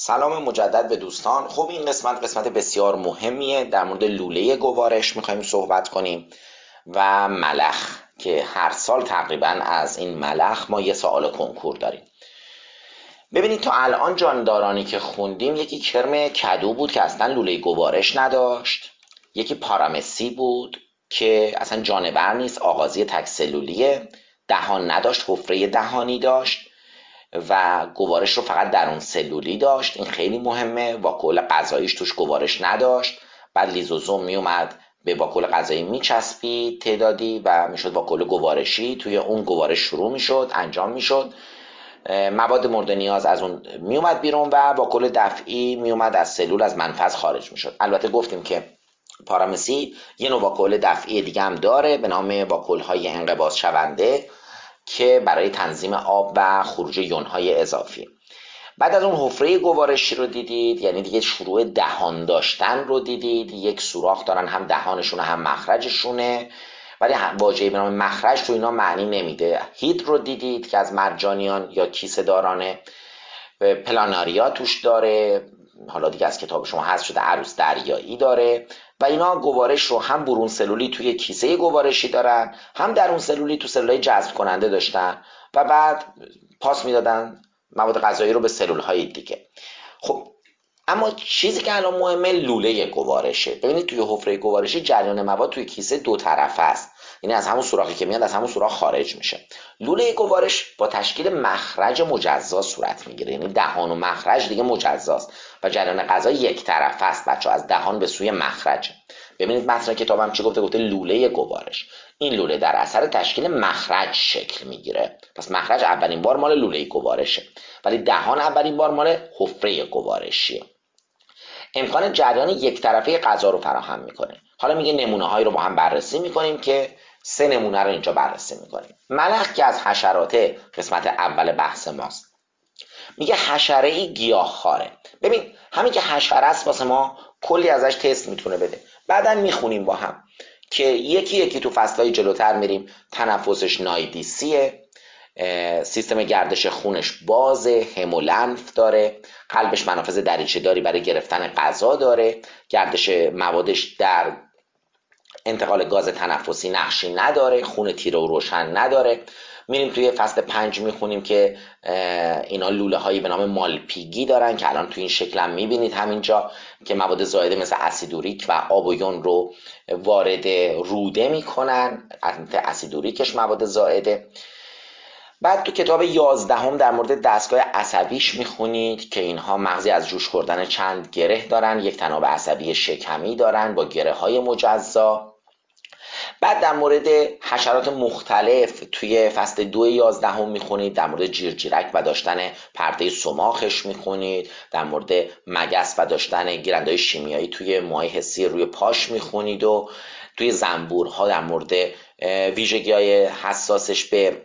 سلام مجدد به دوستان. خب این قسمت بسیار مهمیه. در مورد لوله گوارش میخوایم صحبت کنیم و ملخ که هر سال تقریبا از این ملخ ما یه سوال کنکور داریم. ببینید تا الان جاندارانی که خوندیم یکی کرم کدو بود که اصلا لوله گوارش نداشت، یکی پارامسی بود که اصلا جانور نیست، آغازی تک سلولیه، دهان نداشت، حفره دهانی داشت و گوارش رو فقط درون سلولی داشت. این خیلی مهمه. واکول غذاییش توش گوارش نداشت. بعد لیزوزوم میومد به واکول غذایی میچسبید تعدادی و میشد واکول گوارشی. توی اون گوارش شروع میشد، انجام میشد، مواد مورد نیاز از اون میومد بیرون و واکول دفعی میومد از سلول، از منفذ خارج میشد. البته گفتیم که پارامسی یه نوع واکول دفعی دیگه هم داره به نام واکول های انقباض شونده که برای تنظیم آب و خروج یونهای اضافی. بعد از اون حفره گوارشی رو دیدید، یعنی دیگه شروع دهان داشتن رو دیدید. یک سوراخ دارن، هم دهانشونه هم مخرجشونه، ولی واژه‌ای به نام مخرج تو اینا معنی نمیده. هید رو دیدید که از مرجانیان یا کیسه دارانه، پلاناریا توش داره، حالا دیگه از کتاب شما حذف شده، عروس دریایی داره و اینا گوارش رو هم برون سلولی توی کیسه گوارشی دارن، هم درون سلولی تو سلولای جذب کننده داشتن و بعد پاس میدادن مواد غذایی رو به سلولهای دیگه. خب اما چیزی که الان مهمه لوله گوارشه. ببینید توی حفره گوارشی جریان مواد توی کیسه دو طرفه است، یعنی از همون سوراخی که میاد از همون سوراخ خارج میشه. لوله گوارش با تشکیل مخرج مجزا صورت میگیره، یعنی دهان و مخرج دیگه مجزاست و جریان غذا یک طرفه است بچه‌ها، از دهان به سوی مخرج. ببینید متن کتابم چی گفته لوله گوارش. این لوله در اثر تشکیل مخرج شکل میگیره. پس مخرج اولین بار مال لوله گوارشه، ولی دهان اولین بار مال حفره گوارشیه. امکان جریان یک طرفه غذا رو فراهم میکنه. حالا میگه نمونه هایی رو با هم بررسی میکنیم که 3 نمونه رو اینجا بررسی میکنیم. ملخ که از حشرات قسمت اول بحث ماست، میگه حشره ای گیاهخواره. ببین همین که حشره است واسه ما کلی ازش تست میتونه بده. بعدن میخونیم با هم که یکی یکی تو فصلهای جلوتر میریم. تنفسش نایدیسیه، سیستم گردش خونش بازه، همولنف داره، قلبش منافذ دریچه داری برای گرفتن غذا داره، گردش موادش در انتقال گاز تنفسی نقشی نداره، خون تیره و روشن نداره. میریم توی فصل 5 میخونیم که اینا لوله هایی به نام مالپیگی دارن که الان توی این شکل هم میبینید همینجا که مواد زائده مثل اسیدوریک و آب و یون رو وارد روده میکنن. اسیدوریکش مواد زائده. بعد تو کتاب 11 در مورد دستگاه عصبیش میخونید که اینها مغزی از جوش خوردن چند گره دارن، یک تناب عصبی شکمی دارن با گره های مجزا. بعد در مورد حشرات مختلف توی فصل 2 11 میخونید، در مورد جیرجیرک و داشتن پرده سماخش میخونید، در مورد مگس و داشتن گیرندهای شیمیایی توی موهای حسی روی پاش میخونید و توی زنبورها در مورد ویژگی‌های حساسش به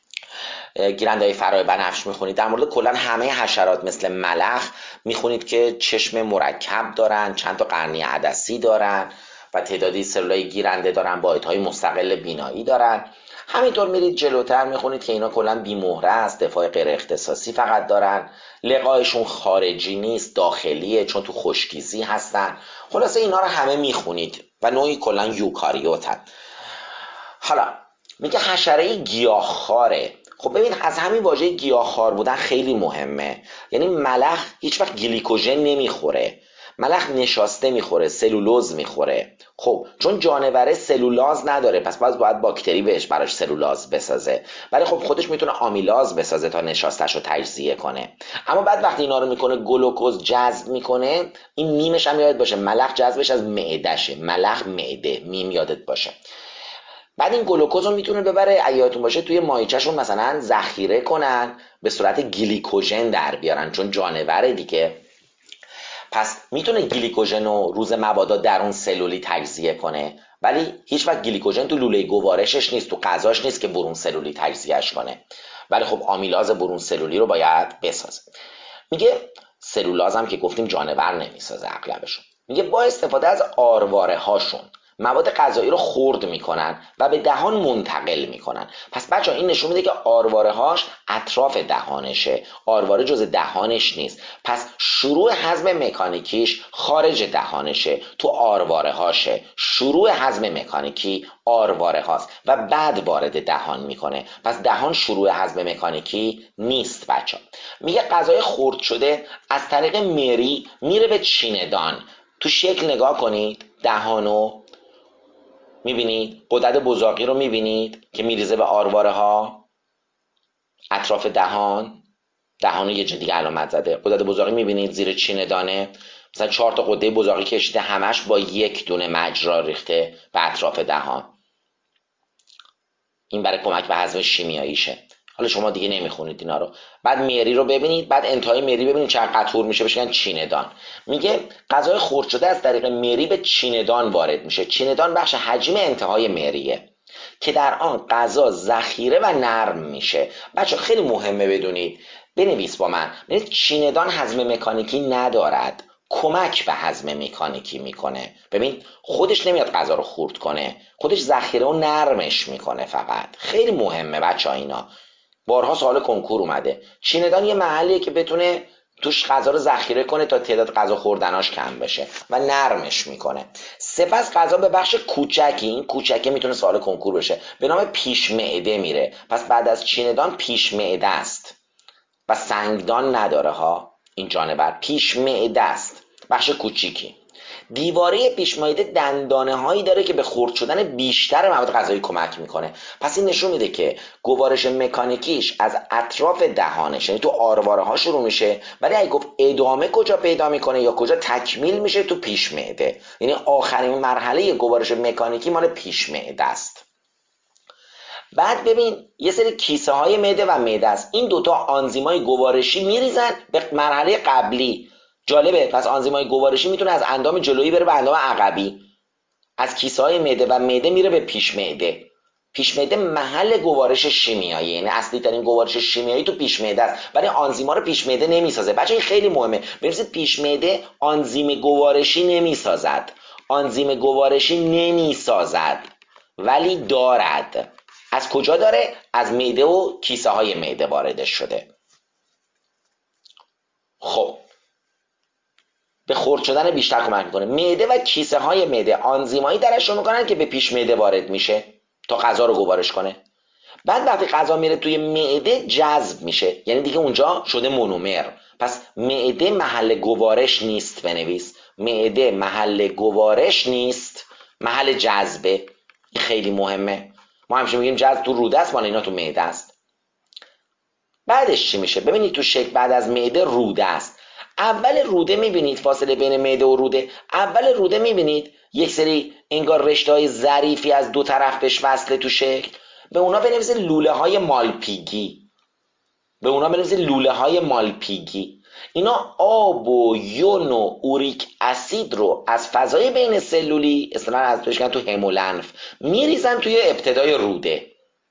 گیرندهای فرای بنفش میخونید. در مورد کلا همه حشرات مثل ملخ میخونید که چشم مرکب دارن، چند تا قرنیه عدسی دارن و تعدادی سلولای گیرنده دارن، واحدهای مستقل بینایی دارن. همینطور میرید جلوتر میخونید که اینا کلا بی‌مهره است، دفاع غیر اختصاصی فقط دارن، لقایشون خارجی نیست داخلیه چون تو خشکیزی هستن. خلاصه اینا رو همه میخونید و نوعی کلا یوکاریوتن. حالا میگه حشره گیاهخواره. خب ببین از همین واژه گیاهخوار بودن خیلی مهمه. یعنی ملخ هیچ وقت گلیکوژن نمیخوره، ملخ نشاسته میخوره، سلولوز میخوره. خب چون جانوره سلولاز نداره پس باید باکتری بهش براش سلولاز بسازه، ولی خب خودش میتونه آمیلاز بسازه تا نشاستش رو تجزیه کنه. اما بعد وقتی اینا رو میکنه گلوکوز جذب میکنه. این میمش هم یادت باشه، ملخ جذبش از معدشه، ملخ معده، میم یادت باشه. بعد این گلوکوز رو میتونه ببره اگه یادتون باشه توی ماهیچه‌شون مثلا ذخیره کنن به صورت گلیکوژن در بیارن، چون جانوره دیگه. پس میتونه گلیکوژن رو روز مبادا در اون سلولی تجزیه کنه، ولی هیچ وقت گلیکوژن تو لوله گوارشش نیست، تو غذاش نیست که برون سلولی تجزیهش کنه. ولی خب آمیلاز برون سلولی رو باید بسازه. میگه سلولاز هم که گفتیم جانور نمیسازه اغلبشون. میگه با استفاده از آرواره هاشون مواد غذایی رو خرد میکنن و به دهان منتقل میکنن. پس بچه این نشون میده که آرواره هاش اطراف دهانشه، آرواره جز دهانش نیست. پس شروع هضم مکانیکیش خارج دهانشه، تو آرواره هاشه. شروع هضم مکانیکی آرواره هاست و بعد وارد دهان میکنه. پس دهان شروع هضم مکانیکی نیست بچه. میگه غذای خرد شده از طریق مری میره به چینه‌دان. تو شکل نگاه کنید، دهانو میبینید، غدد بزاقی رو میبینید که میریزه به آرواره ها اطراف دهان. دهانو یه جا دیگه علامت زده. غدد بزاقی میبینید زیر چینه‌دانه، مثلا 4 تا غده بزاقی کشیده، همش با یک دونه مجرا ریخته به اطراف دهان. این برای کمک به هضم شیمیاییشه. حالا شما دیگه نمیخونید اینا رو. بعد مری رو ببینید، بعد انتهای مری ببینید چند قطور میشه، بشن چینه‌دان. میگه غذای خرد شده از طریق مری به چینه‌دان وارد میشه. چینه‌دان بخش حجم انتهای مریه که در آن غذا ذخیره و نرم میشه. بچه خیلی مهمه بدونید، بنویس با من. ببینید چینه‌دان هضم مکانیکی ندارد، کمک به هضم مکانیکی میکنه. ببین خودش نمیاد غذا رو خورد کنه، خودش ذخیره و نرمش میکنه فقط. خیلی مهمه بچه اینا، بارها سوال کنکور اومده. چینه‌دان یه محلیه که بتونه توش غذا رو ذخیره کنه تا تعداد غذا خوردناش کم بشه و نرمش میکنه. سپس غذا به بخش کوچکی، این کوچکه میتونه سوال کنکور بشه، به نام پیش معده میره. پس بعد از چینه‌دان پیش معده است و سنگدان نداره ها. این جانور پیش معده است، بخش کوچیکی. دیواره پیش معده دندانه هایی داره که به خرد شدن بیشتر مواد غذایی کمک میکنه. پس این نشون میده که گوارش مکانیکیش از اطراف دهانش، یعنی تو آرواره ها شروع میشه، ولی اگه گفت ادامه کجا پیدا میکنه یا کجا تکمیل میشه، تو پیش معده. یعنی آخرین مرحله گوارش مکانیکی مال پیش معده است. بعد ببین یه سری کیسه های معده و معده است. این دوتا آنزیمای گوارشی میریزن به مرحله قبلی. جالبه، پس آنزیمای گوارشی میتونه از اندام جلویی بره به اندام عقبی، از کیسه های معده و معده میره به پیش معده. پیش معده محل گوارش شیمیایی، یعنی اصلی ترین گوارش شیمیایی تو پیش معده است، ولی آنزیما رو پیش معده نمیسازه. بچه این خیلی مهمه، ببینید پیش معده آنزیم گوارشی نمیسازد، آنزیم گوارشی نمیسازد ولی دارد. از کجا داره؟ از معده و کیسه های معده واردش شده. خب به خرد شدن بیشتر کمک میکنه. معده و کیسه های معده آنزیمایی درشون میکنن که به پیش معده وارد میشه تا غذا رو گوارش کنه. بعد وقتی غذا میره توی معده جذب میشه، یعنی دیگه اونجا شده مونومر. پس معده محل گوارش نیست. بنویس معده محل گوارش نیست، محل جذبه. خیلی مهمه. ما همیشه میگیم جذب تو روده است، مال اینا تو معده است. بعدش چی میشه؟ ببینید تو شکل بعد از معده روده است. اول روده میبینید فاصله بین معده و روده، اول روده میبینید یک سری انگار رشته‌های ظریفی از دو طرف بهش وصله تو شکل. به اونا بنویسید لوله های مالپیگی. به اونا بنویسید لوله های مالپیگی. اینا آب و یون و اوریک اسید رو از فضای بین سلولی، اصطلاحاً از بهش میگن تو همولنف، میریزن توی ابتدای روده.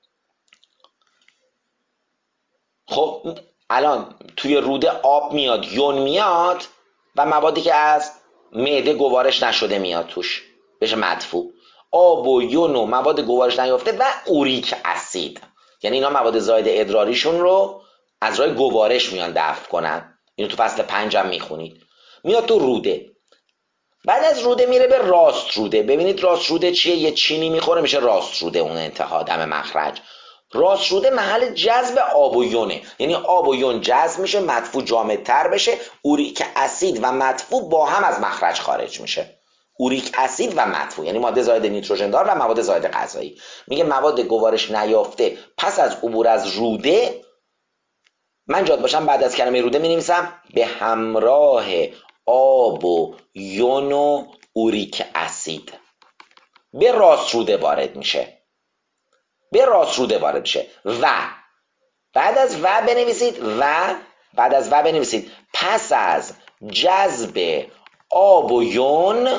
خب الان توی روده آب میاد، یون میاد و موادی که از معده گوارش نشده میاد توش، بشه مدفوع. آب و یون و مواد گوارش نیافته و اوریک اسید، یعنی اینا مواد زائد ادراریشون رو از راه گوارش میان دفع کنن. اینو تو فصل 5 هم میخونید. میاد تو روده. بعد از روده میره به راست روده. ببینید راست روده چیه؟ یه چینی میخوره میشه راست روده، اون انتها دم مخرج. راست روده محل جذب آب و یونه، یعنی آب و یون جذب میشه، مدفوع جامدتر بشه، اوریک اسید و مدفوع با هم از مخرج خارج میشه. اوریک اسید و مدفوع یعنی ماده زائد نیتروژن دار و مواد زائد غذایی. میگه مواد گوارش نیافته پس از عبور از روده، من جاد باشم بعد از کلمه روده مینویسم به همراه آب و یون و اوریک اسید به راست روده وارد میشه. به راست روده وارد میشه و بعد از و بنویسید و بعد از و بنویسید پس از جذب آب و یون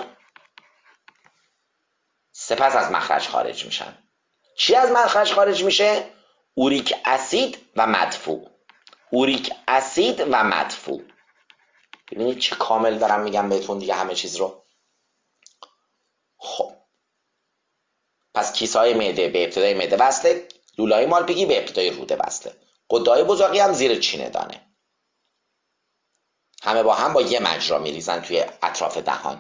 سپس از مخرج خارج میشن. چی از مخرج خارج میشه؟ اوریک اسید و مدفوع. اوریک اسید و مدفوع. ببینید چه کامل دارم میگم بهتون دیگه همه چیز رو. خب از کیسه‌های معده به ابتدای معده وصله، لوله‌های مالپیکی به ابتدای روده وصله. غده‌های بزاقی هم زیر چینه دانه. همه با هم با یه مجرا میریزن توی اطراف دهان.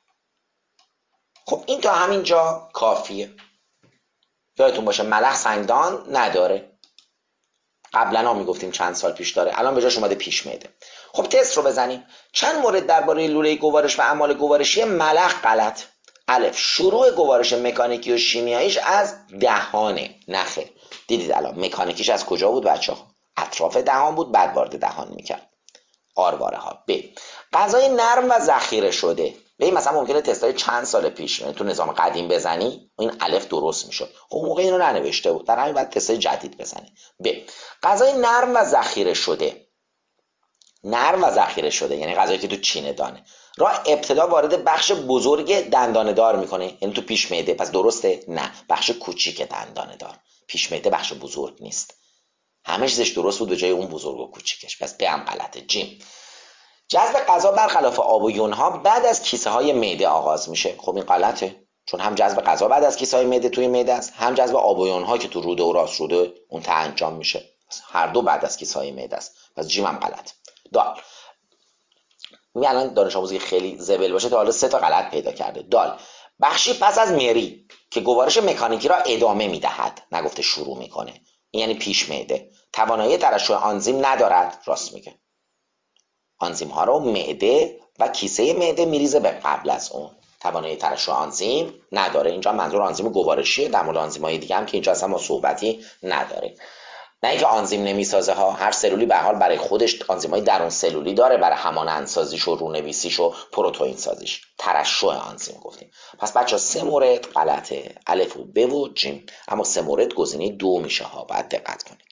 خب این تا همینجا کافیه. یادتون باشه ملخ سنگدان نداره. قبلا هم میگفتیم چند سال پیش داره، الان به جاش اومده پیش معده. خب تست رو بزنیم. چند مورد درباره لوله گوارش و اعمال گوارشی ملخ غلط. الف، شروع گوارش مکانیکی و شیمیاییش از دهانه. نخیر. دیدید الان مکانیکیش از کجا بود بچه‌ها؟ اطراف دهان بود، بعد وارد دهان میکرد. آرواره ها. ب، غذای نرم و ذخیره شده. ببین مثلا ممکنه تستای چند سال پیش تو نظام قدیم بزنی این الف درست میشد، خب موقع اینو ننوشته بود، در همین بعد تستای جدید بزنی. ب، غذای نرم و ذخیره شده. نرم و ذخیره شده یعنی غذایی که تو چینه دانه را ابتدا وارد بخش بزرگ دندانه دار میکنه، یعنی تو پیش معده. پس درسته؟ نه، بخش کوچیک دندانه دار. پیش معده بخش بزرگ نیست. همه چیزش درست بود به جای اون بزرگ و کوچیکش. پس ب هم غلطه. جیم، جذب غذا برخلاف آب و یونها بعد از کیسه های معده آغاز میشه. خب این غلطه، چون هم جذب غذا بعد از کیسه های معده توی معده است، هم جذب آب و یونها که تو روده و راست روده اون ته انجام میشه. هر دو بعد از کیسه های معده است. پس جیم هم غلط. دال، میگه الان دانش آموزی خیلی زبل باشه تا حالا 3 تا غلط پیدا کرده. دال، بخشی پس از مری که گوارش مکانیکی را ادامه میدهد، نگفته شروع میکنه. این یعنی پیش معده. توانایی ترشح آنزیم ندارد. راست میگه. آنزیم ها رو معده و کیسه معده میریزه به قبل از اون. توانایی ترشح آنزیم نداره. اینجا منظور آنزیم گوارشیه. در مورد آنزیم های دیگه هم که اینجا اصلا ما صحبتی نداره. نه اینکه آنزیم نمیسازه ها، هر سلولی به حال برای خودش آنزیمای درون سلولی داره برای همانند سازیش و رونویسیش و پروتئین سازیش. ترشح آنزیم گفتیم. پس بچه‌ها 3 مورد غلطه، الف و ب و جیم. اما 3 مورد گزینه 2 میشه ها، باید دقت کنید.